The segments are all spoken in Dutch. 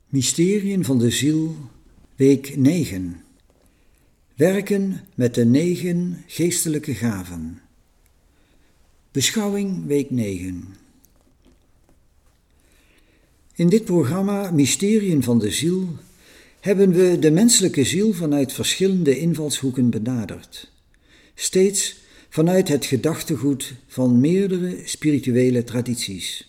Mysteriën van de ziel, week 9. Werken met de 9 geestelijke gaven. Beschouwing, week 9. In dit programma Mysteriën van de ziel hebben we de menselijke ziel vanuit verschillende invalshoeken benaderd. Steeds vanuit het gedachtegoed van meerdere spirituele tradities.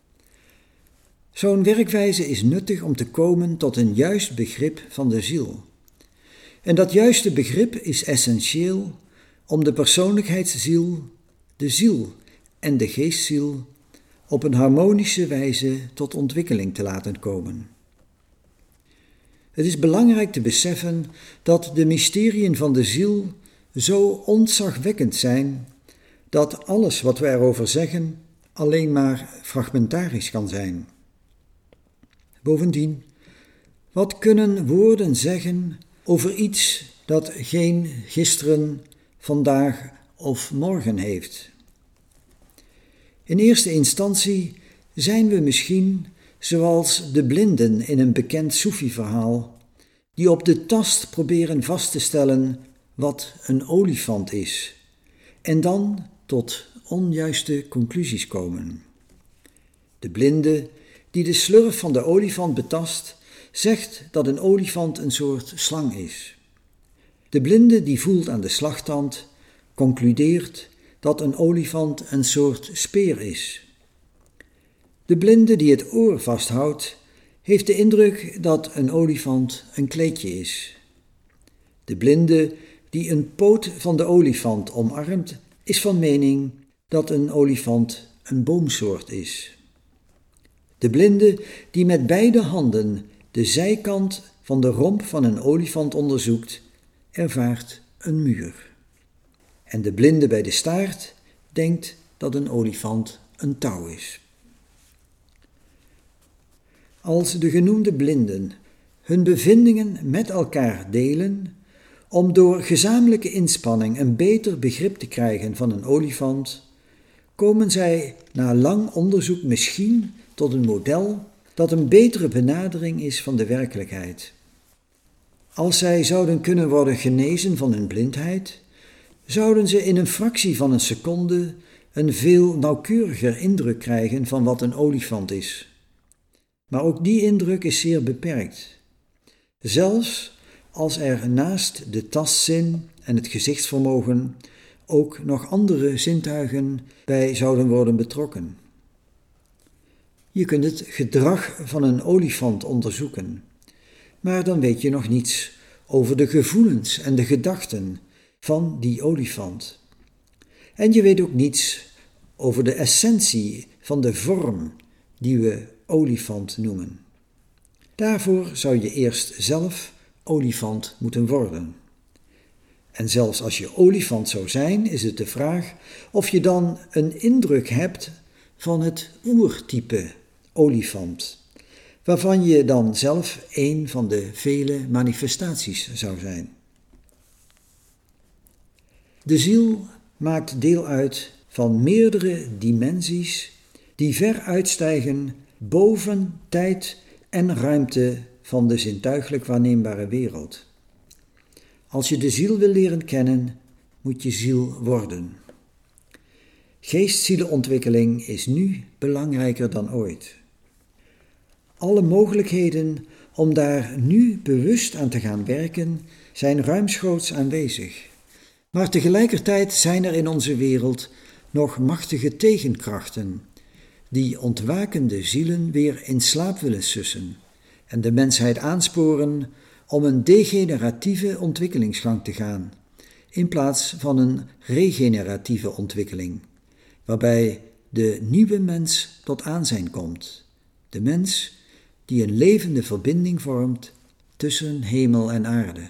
Zo'n werkwijze is nuttig om te komen tot een juist begrip van de ziel. En dat juiste begrip is essentieel om de persoonlijkheidsziel, de ziel en de geestziel op een harmonische wijze tot ontwikkeling te laten komen. Het is belangrijk te beseffen dat de mysteriën van de ziel zo ontzagwekkend zijn dat alles wat we erover zeggen alleen maar fragmentarisch kan zijn. Bovendien, wat kunnen woorden zeggen over iets dat geen gisteren, vandaag of morgen heeft? In eerste instantie zijn we misschien zoals de blinden in een bekend Soefi-verhaal, die op de tast proberen vast te stellen wat een olifant is, en dan tot onjuiste conclusies komen. De blinde die de slurf van de olifant betast, zegt dat een olifant een soort slang is. De blinde die voelt aan de slagtand, concludeert dat een olifant een soort speer is. De blinde die het oor vasthoudt, heeft de indruk dat een olifant een kleedje is. De blinde die een poot van de olifant omarmt, is van mening dat een olifant een boomsoort is. De blinde die met beide handen de zijkant van de romp van een olifant onderzoekt, ervaart een muur. En de blinde bij de staart denkt dat een olifant een touw is. Als de genoemde blinden hun bevindingen met elkaar delen, om door gezamenlijke inspanning een beter begrip te krijgen van een olifant, komen zij na lang onderzoek misschien tot een model dat een betere benadering is van de werkelijkheid. Als zij zouden kunnen worden genezen van hun blindheid, zouden ze in een fractie van een seconde een veel nauwkeuriger indruk krijgen van wat een olifant is. Maar ook die indruk is zeer beperkt. Zelfs als er naast de tastzin en het gezichtsvermogen ook nog andere zintuigen bij zouden worden betrokken. Je kunt het gedrag van een olifant onderzoeken, maar dan weet je nog niets over de gevoelens en de gedachten van die olifant. En je weet ook niets over de essentie van de vorm die we olifant noemen. Daarvoor zou je eerst zelf olifant moeten worden. En zelfs als je olifant zou zijn, is het de vraag of je dan een indruk hebt van het oertype olifant, waarvan je dan zelf een van de vele manifestaties zou zijn. De ziel maakt deel uit van meerdere dimensies die ver uitstijgen boven tijd en ruimte van de zintuigelijk waarneembare wereld. Als je de ziel wil leren kennen, moet je ziel worden. Geest-zielenontwikkeling is nu belangrijker dan ooit. Alle mogelijkheden om daar nu bewust aan te gaan werken zijn ruimschoots aanwezig. Maar tegelijkertijd zijn er in onze wereld nog machtige tegenkrachten die ontwakende zielen weer in slaap willen sussen en de mensheid aansporen om een degeneratieve ontwikkelingsgang te gaan, in plaats van een regeneratieve ontwikkeling, waarbij de nieuwe mens tot aanzijn komt, de mens die een levende verbinding vormt tussen hemel en aarde.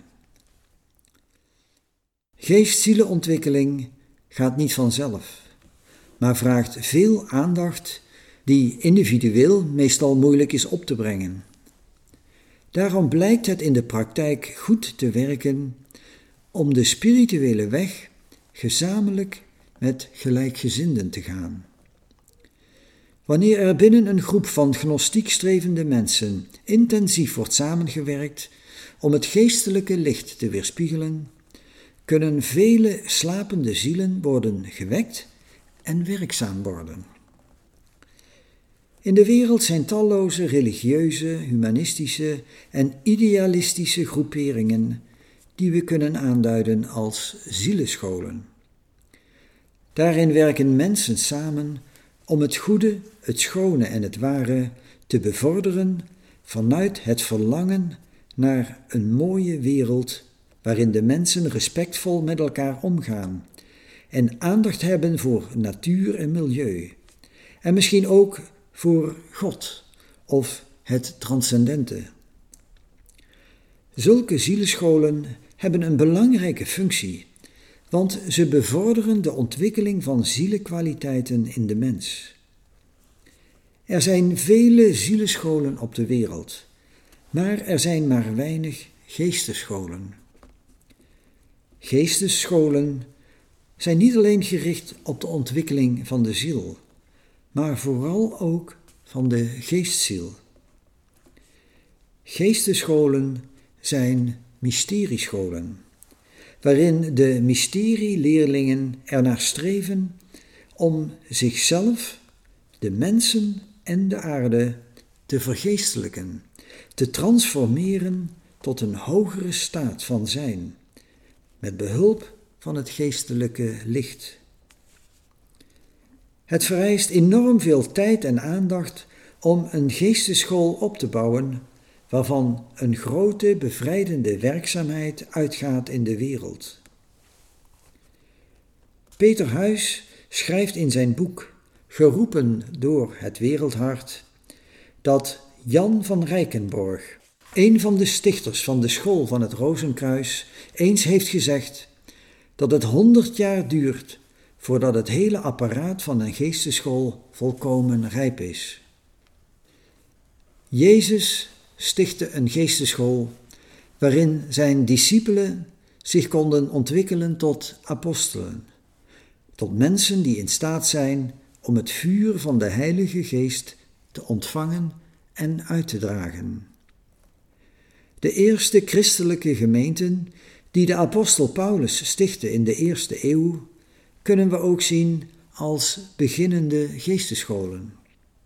Geest-zielenontwikkeling gaat niet vanzelf, maar vraagt veel aandacht die individueel meestal moeilijk is op te brengen. Daarom blijkt het in de praktijk goed te werken om de spirituele weg gezamenlijk met gelijkgezinden te gaan. Wanneer er binnen een groep van gnostiek strevende mensen intensief wordt samengewerkt om het geestelijke licht te weerspiegelen, kunnen vele slapende zielen worden gewekt en werkzaam worden. In de wereld zijn talloze religieuze, humanistische en idealistische groeperingen die we kunnen aanduiden als zielescholen. Daarin werken mensen samen om het goede, het schone en het ware te bevorderen vanuit het verlangen naar een mooie wereld waarin de mensen respectvol met elkaar omgaan en aandacht hebben voor natuur en milieu en misschien ook voor God of het transcendente. Zulke zielescholen hebben een belangrijke functie, want ze bevorderen de ontwikkeling van zielekwaliteiten in de mens. Er zijn vele zielescholen op de wereld, maar er zijn maar weinig geestesscholen. Geestesscholen zijn niet alleen gericht op de ontwikkeling van de ziel, maar vooral ook van de geestziel. Geestesscholen zijn mysteriescholen, waarin de mysterieleerlingen ernaar streven om zichzelf, de mensen en de aarde te vergeestelijken, te transformeren tot een hogere staat van zijn, met behulp van het geestelijke licht. Het vereist enorm veel tijd en aandacht om een geestesschool op te bouwen, waarvan een grote bevrijdende werkzaamheid uitgaat in de wereld. Peter Huyss schrijft in zijn boek Geroepen door het wereldhart dat Jan van Rijkenborg, een van de stichters van de school van het Rozenkruis, eens heeft gezegd dat het 100 jaar duurt voordat het hele apparaat van een geestesschool volkomen rijp is. Jezus stichtte een geestesschool waarin zijn discipelen zich konden ontwikkelen tot apostelen, tot mensen die in staat zijn om het vuur van de Heilige Geest te ontvangen en uit te dragen. De eerste christelijke gemeenten die de apostel Paulus stichtte in de 1e eeuw, kunnen we ook zien als beginnende geestesscholen.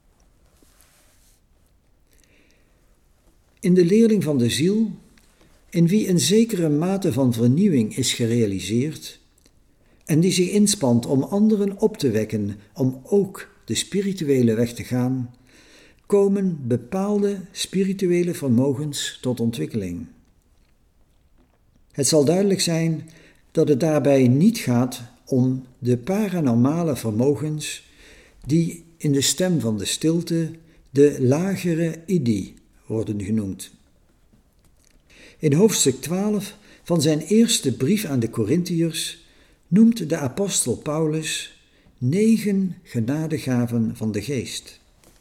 In de leerling van de ziel, in wie een zekere mate van vernieuwing is gerealiseerd en die zich inspant om anderen op te wekken om ook de spirituele weg te gaan, komen bepaalde spirituele vermogens tot ontwikkeling. Het zal duidelijk zijn dat het daarbij niet gaat om de paranormale vermogens die in de stem van de stilte de lagere idi worden genoemd. In hoofdstuk 12 van zijn eerste brief aan de Korintiërs noemt de apostel Paulus 9 genadegaven van de geest.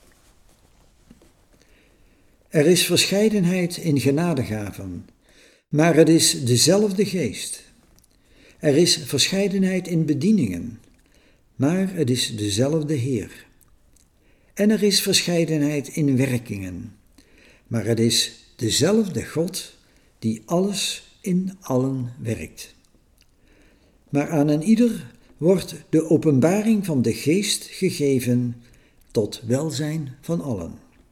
Er is verscheidenheid in genadegaven, maar het is dezelfde geest. Er is verscheidenheid in bedieningen, maar het is dezelfde Heer. En er is verscheidenheid in werkingen, maar het is dezelfde God die alles in allen werkt. Maar aan een ieder wordt de openbaring van de geest gegeven tot welzijn van allen.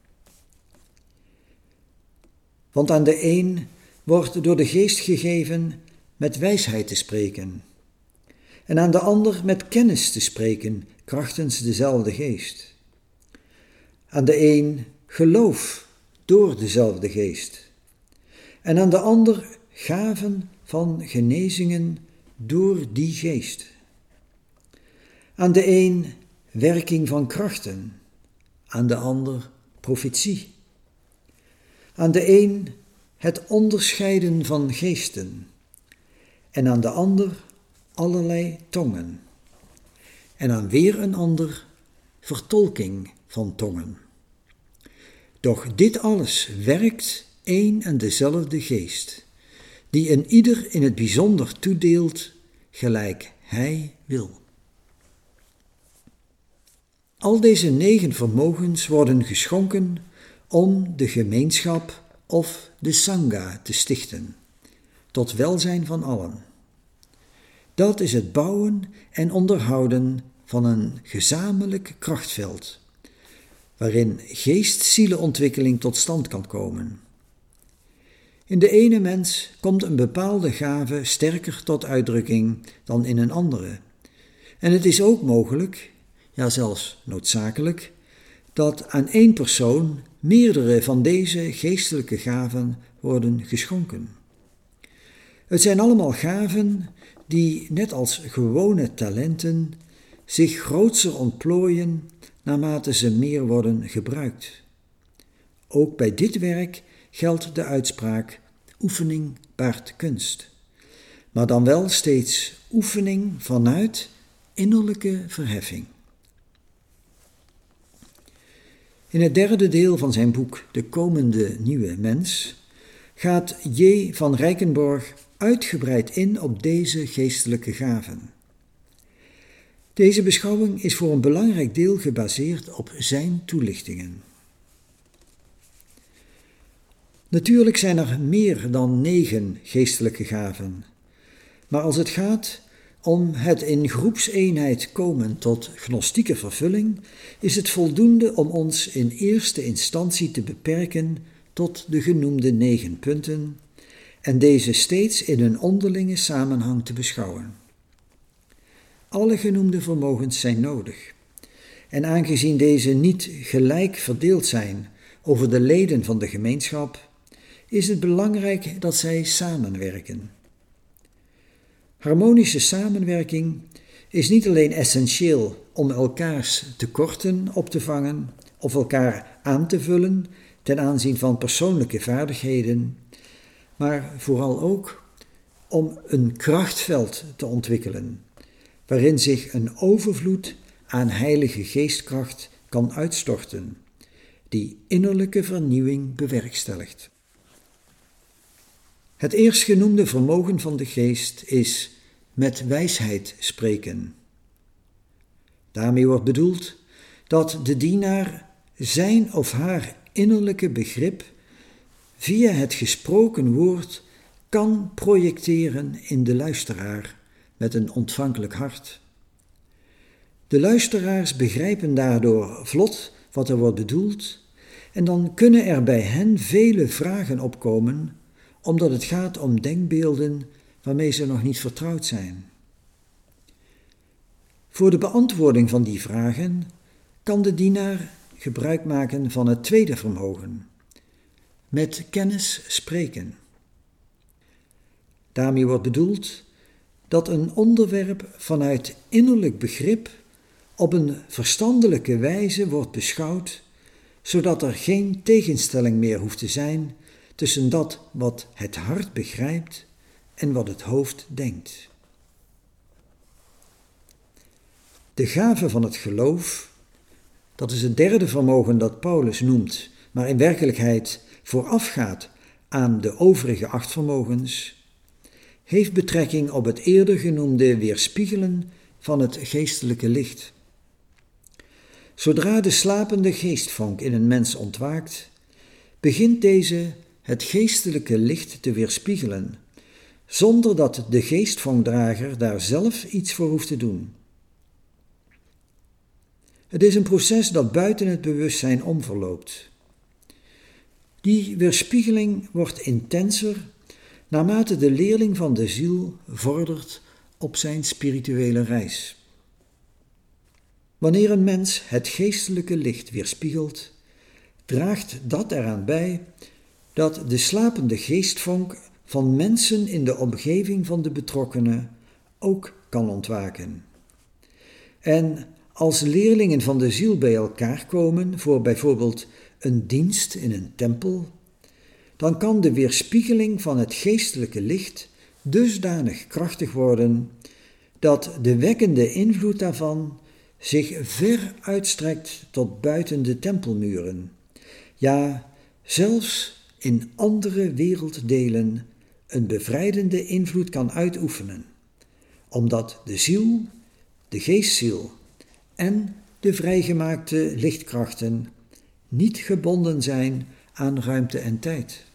Want aan de een wordt door de geest gegeven met wijsheid te spreken, en aan de ander met kennis te spreken, krachtens dezelfde geest. Aan de een geloof door dezelfde geest, en aan de ander gaven van genezingen door die geest. Aan de een werking van krachten, aan de ander profetie. Aan de een het onderscheiden van geesten, en aan de ander allerlei tongen, en aan weer een ander vertolking van tongen. Doch dit alles werkt één en dezelfde geest, die een ieder in het bijzonder toedeelt, gelijk hij wil. Al deze 9 vermogens worden geschonken om de gemeenschap of de sangha te stichten, tot welzijn van allen. Dat is het bouwen en onderhouden van een gezamenlijk krachtveld, waarin geest-zielenontwikkeling tot stand kan komen. In de ene mens komt een bepaalde gave sterker tot uitdrukking dan in een andere. En het is ook mogelijk, ja zelfs noodzakelijk, dat aan één persoon meerdere van deze geestelijke gaven worden geschonken. Het zijn allemaal gaven die, net als gewone talenten, zich grootser ontplooien naarmate ze meer worden gebruikt. Ook bij dit werk geldt de uitspraak: oefening baart kunst, maar dan wel steeds oefening vanuit innerlijke verheffing. In het 3e deel van zijn boek De komende nieuwe mens gaat J. van Rijkenborgh uitgebreid in op deze geestelijke gaven. Deze beschouwing is voor een belangrijk deel gebaseerd op zijn toelichtingen. Natuurlijk zijn er meer dan 9 geestelijke gaven, maar als het gaat om het in groepseenheid komen tot gnostieke vervulling, is het voldoende om ons in eerste instantie te beperken tot de genoemde 9 punten en deze steeds in een onderlinge samenhang te beschouwen. Alle genoemde vermogens zijn nodig, en aangezien deze niet gelijk verdeeld zijn over de leden van de gemeenschap, is het belangrijk dat zij samenwerken. Harmonische samenwerking is niet alleen essentieel om elkaars tekorten op te vangen of elkaar aan te vullen ten aanzien van persoonlijke vaardigheden, maar vooral ook om een krachtveld te ontwikkelen, waarin zich een overvloed aan heilige geestkracht kan uitstorten, die innerlijke vernieuwing bewerkstelligt. Het eerstgenoemde vermogen van de geest is met wijsheid spreken. Daarmee wordt bedoeld dat de dienaar zijn of haar innerlijke begrip via het gesproken woord kan projecteren in de luisteraar met een ontvankelijk hart. De luisteraars begrijpen daardoor vlot wat er wordt bedoeld en dan kunnen er bij hen vele vragen opkomen, omdat het gaat om denkbeelden waarmee ze nog niet vertrouwd zijn. Voor de beantwoording van die vragen kan de dienaar gebruik maken van het tweede vermogen, met kennis spreken. Daarmee wordt bedoeld dat een onderwerp vanuit innerlijk begrip op een verstandelijke wijze wordt beschouwd, zodat er geen tegenstelling meer hoeft te zijn tussen dat wat het hart begrijpt en wat het hoofd denkt. De gave van het geloof, dat is het 3e vermogen dat Paulus noemt, maar in werkelijkheid voorafgaat aan de overige 8 vermogens, heeft betrekking op het eerder genoemde weerspiegelen van het geestelijke licht. Zodra de slapende geestvonk in een mens ontwaakt, begint deze het geestelijke licht te weerspiegelen, zonder dat de geestvonkdrager daar zelf iets voor hoeft te doen. Het is een proces dat buiten het bewustzijn omverloopt. Die weerspiegeling wordt intenser naarmate de leerling van de ziel vordert op zijn spirituele reis. Wanneer een mens het geestelijke licht weerspiegelt, draagt dat eraan bij dat de slapende geestvonk van mensen in de omgeving van de betrokkenen ook kan ontwaken. En als leerlingen van de ziel bij elkaar komen voor bijvoorbeeld een dienst in een tempel, dan kan de weerspiegeling van het geestelijke licht dusdanig krachtig worden dat de wekkende invloed daarvan zich ver uitstrekt tot buiten de tempelmuren, ja, zelfs in andere werelddelen een bevrijdende invloed kan uitoefenen, omdat de ziel, de geestziel en de vrijgemaakte lichtkrachten niet gebonden zijn aan ruimte en tijd.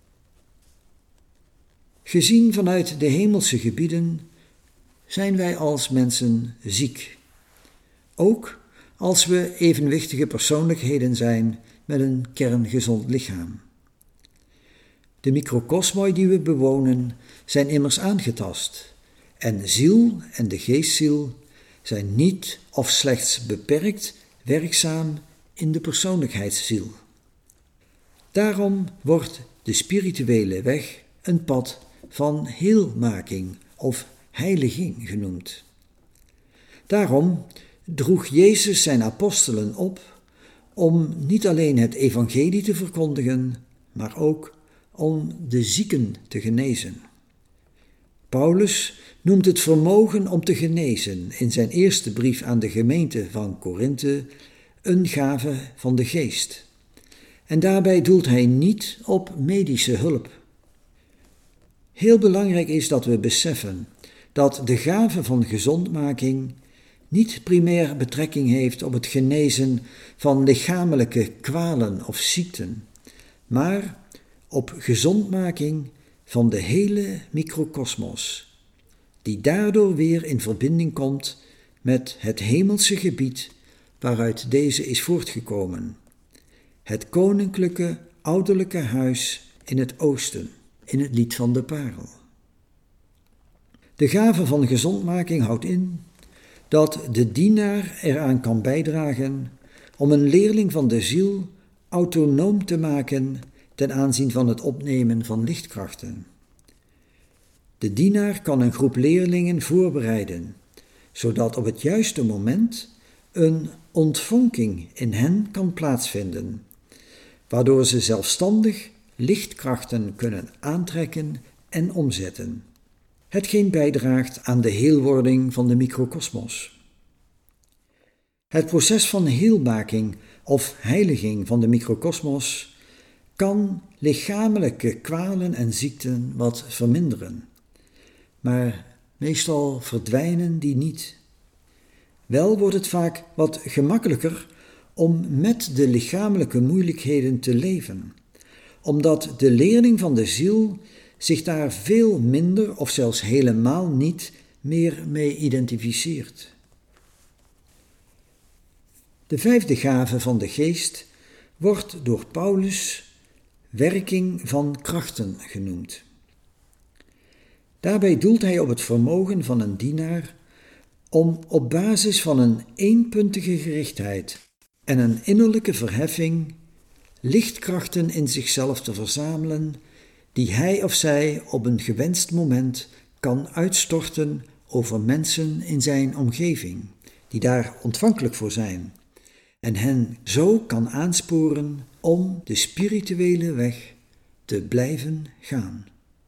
Gezien vanuit de hemelse gebieden zijn wij als mensen ziek. Ook als we evenwichtige persoonlijkheden zijn met een kerngezond lichaam. De microkosmoi die we bewonen zijn immers aangetast en ziel en de geestziel zijn niet of slechts beperkt werkzaam in de persoonlijkheidsziel. Daarom wordt de spirituele weg een pad van heelmaking of heiliging genoemd. Daarom droeg Jezus zijn apostelen op om niet alleen het evangelie te verkondigen, maar ook om de zieken te genezen. Paulus noemt het vermogen om te genezen in zijn eerste brief aan de gemeente van Korinthe een gave van de geest. En daarbij doelt hij niet op medische hulp. Heel belangrijk is dat we beseffen dat de gave van gezondmaking niet primair betrekking heeft op het genezen van lichamelijke kwalen of ziekten, maar op gezondmaking van de hele microkosmos, die daardoor weer in verbinding komt met het hemelse gebied waaruit deze is voortgekomen, het koninklijke ouderlijke huis in het oosten, in het lied van de parel. De gave van gezondmaking houdt in dat de dienaar eraan kan bijdragen om een leerling van de ziel autonoom te maken ten aanzien van het opnemen van lichtkrachten. De dienaar kan een groep leerlingen voorbereiden, zodat op het juiste moment een ontvonking in hen kan plaatsvinden, waardoor ze zelfstandig lichtkrachten kunnen aantrekken en omzetten, hetgeen bijdraagt aan de heelwording van de microkosmos. Het proces van heelmaking of heiliging van de microkosmos kan lichamelijke kwalen en ziekten wat verminderen, maar meestal verdwijnen die niet. Wel wordt het vaak wat gemakkelijker om met de lichamelijke moeilijkheden te leven, omdat de leerling van de ziel zich daar veel minder of zelfs helemaal niet meer mee identificeert. De vijfde gave van de geest wordt door Paulus werking van krachten genoemd. Daarbij doelt hij op het vermogen van een dienaar om op basis van een eenpuntige gerichtheid en een innerlijke verheffing lichtkrachten in zichzelf te verzamelen die hij of zij op een gewenst moment kan uitstorten over mensen in zijn omgeving, die daar ontvankelijk voor zijn, en hen zo kan aansporen om de spirituele weg te blijven gaan.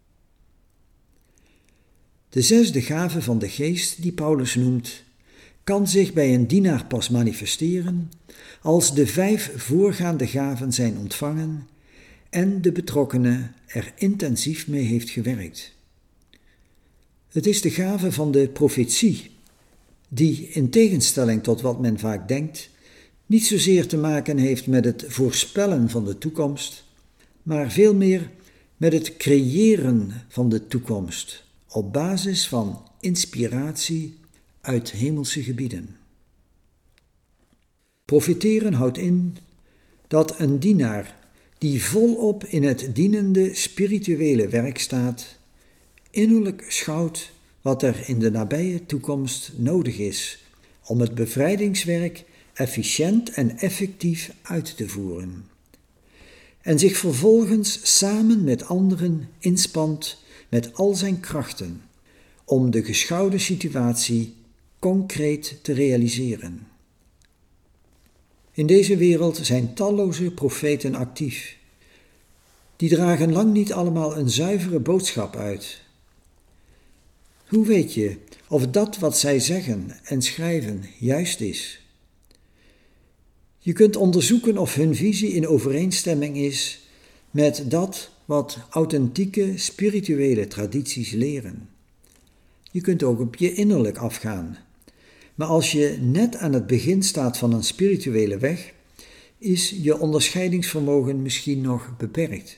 De zesde gave van de geest, die Paulus noemt, kan zich bij een dienaar pas manifesteren als de 5 voorgaande gaven zijn ontvangen en de betrokkene er intensief mee heeft gewerkt. Het is de gave van de profetie, die in tegenstelling tot wat men vaak denkt, niet zozeer te maken heeft met het voorspellen van de toekomst, maar veel meer met het creëren van de toekomst op basis van inspiratie uit hemelse gebieden. Profiteren houdt in dat een dienaar die volop in het dienende spirituele werk staat, innerlijk schouwt wat er in de nabije toekomst nodig is om het bevrijdingswerk efficiënt en effectief uit te voeren. En zich vervolgens samen met anderen inspant met al zijn krachten om de geschouwde situatie concreet te realiseren. In deze wereld zijn talloze profeten actief. Die dragen lang niet allemaal een zuivere boodschap uit. Hoe weet je of dat wat zij zeggen en schrijven juist is? Je kunt onderzoeken of hun visie in overeenstemming is met dat wat authentieke spirituele tradities leren. Je kunt ook op je innerlijk afgaan. Maar als je net aan het begin staat van een spirituele weg, is je onderscheidingsvermogen misschien nog beperkt.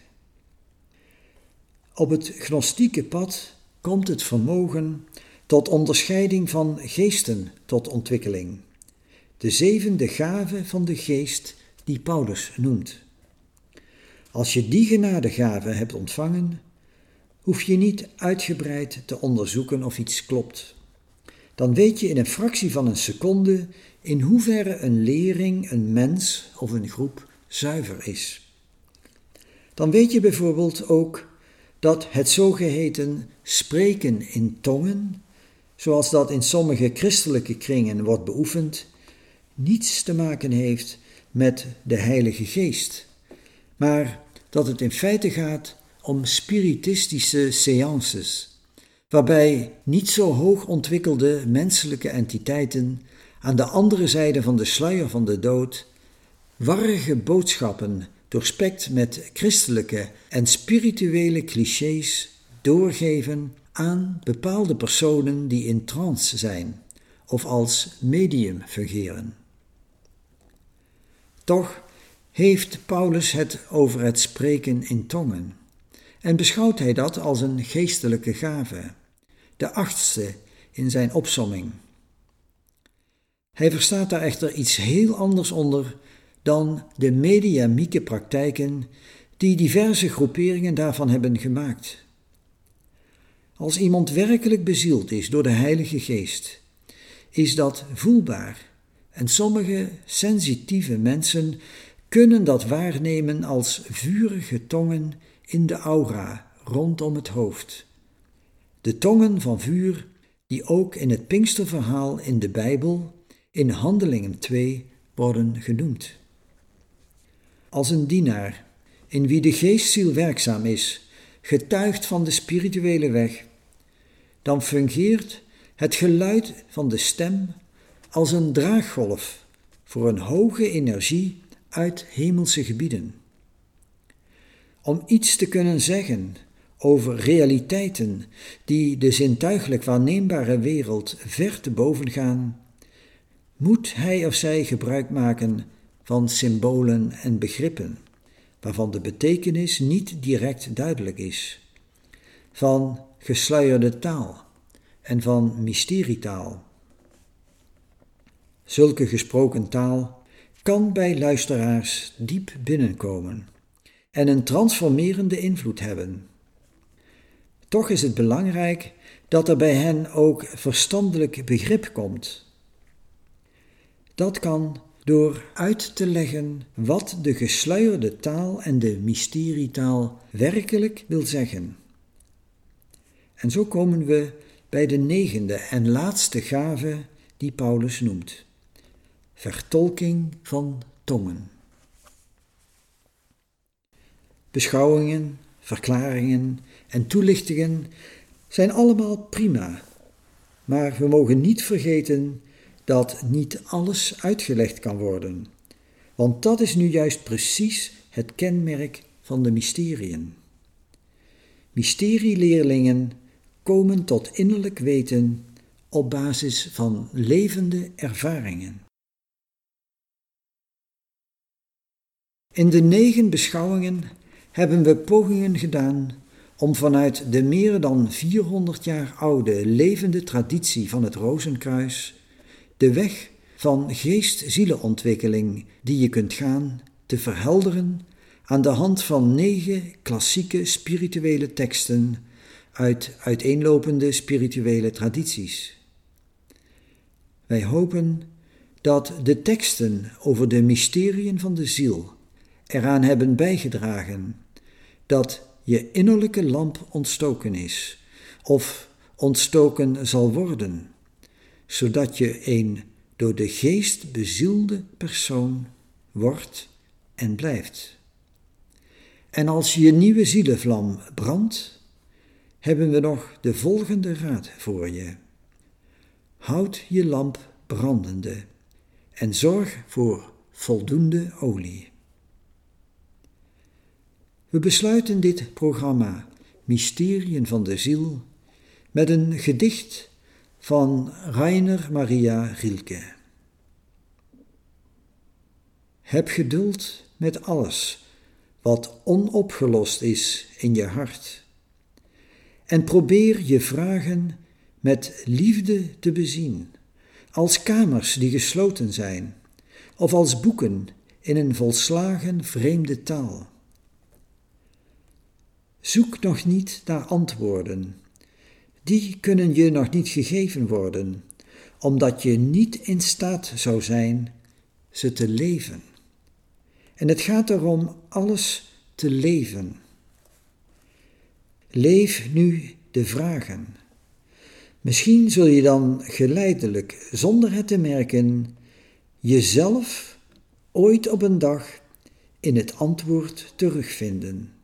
Op het gnostieke pad komt het vermogen tot onderscheiding van geesten tot ontwikkeling. De 7e gave van de geest die Paulus noemt. Als je die genadegave hebt ontvangen, hoef je niet uitgebreid te onderzoeken of iets klopt. Dan weet je in een fractie van een seconde in hoeverre een leerling, een mens of een groep zuiver is. Dan weet je bijvoorbeeld ook dat het zogeheten spreken in tongen, zoals dat in sommige christelijke kringen wordt beoefend, niets te maken heeft met de Heilige Geest, maar dat het in feite gaat om spiritistische séances, waarbij niet zo hoog ontwikkelde menselijke entiteiten aan de andere zijde van de sluier van de dood warrige boodschappen doorspekt met christelijke en spirituele clichés doorgeven aan bepaalde personen die in trance zijn of als medium fungeren. Toch heeft Paulus het over het spreken in tongen en beschouwt hij dat als een geestelijke gave, de 8e in zijn opsomming. Hij verstaat daar echter iets heel anders onder dan de mediamieke praktijken die diverse groeperingen daarvan hebben gemaakt. Als iemand werkelijk bezield is door de Heilige Geest, is dat voelbaar en sommige sensitieve mensen kunnen dat waarnemen als vurige tongen in de aura rondom het hoofd. De tongen van vuur die ook in het Pinksterverhaal in de Bijbel, in Handelingen 2, worden genoemd. Als een dienaar, in wie de geestziel werkzaam is, getuigt van de spirituele weg, dan fungeert het geluid van de stem als een draaggolf voor een hoge energie uit hemelse gebieden. Om iets te kunnen zeggen over realiteiten die de zintuigelijk waarneembare wereld ver te boven gaan, moet hij of zij gebruik maken van symbolen en begrippen, waarvan de betekenis niet direct duidelijk is, van gesluierde taal en van mysterietaal. Zulke gesproken taal kan bij luisteraars diep binnenkomen en een transformerende invloed hebben. Toch is het belangrijk dat er bij hen ook verstandelijk begrip komt. Dat kan door uit te leggen wat de gesluierde taal en de mysterietaal werkelijk wil zeggen. En zo komen we bij de 9e en laatste gave die Paulus noemt: vertolking van tongen. Beschouwingen, verklaringen en toelichtingen zijn allemaal prima, maar we mogen niet vergeten dat niet alles uitgelegd kan worden, want dat is nu juist precies het kenmerk van de mysteriën. Mysterieleerlingen komen tot innerlijk weten op basis van levende ervaringen. In de 9 beschouwingen hebben we pogingen gedaan om vanuit de meer dan 400 jaar oude levende traditie van het Rozenkruis de weg van geest-zielenontwikkeling die je kunt gaan te verhelderen aan de hand van 9 klassieke spirituele teksten uit uiteenlopende spirituele tradities. Wij hopen dat de teksten over de mysteriën van de ziel eraan hebben bijgedragen dat je innerlijke lamp ontstoken is of ontstoken zal worden, zodat je een door de geest bezielde persoon wordt en blijft. En als je nieuwe zielenvlam brandt, hebben we nog de volgende raad voor je. Houd je lamp brandende en zorg voor voldoende olie. We besluiten dit programma Mysteriën van de Ziel met een gedicht van Rainer Maria Rilke. Heb geduld met alles wat onopgelost is in je hart. En probeer je vragen met liefde te bezien, als kamers die gesloten zijn, of als boeken in een volslagen vreemde taal. Zoek nog niet naar antwoorden. Die kunnen je nog niet gegeven worden, omdat je niet in staat zou zijn ze te leven. En het gaat erom alles te leven. Leef nu de vragen. Misschien zul je dan geleidelijk, zonder het te merken, jezelf ooit op een dag in het antwoord terugvinden.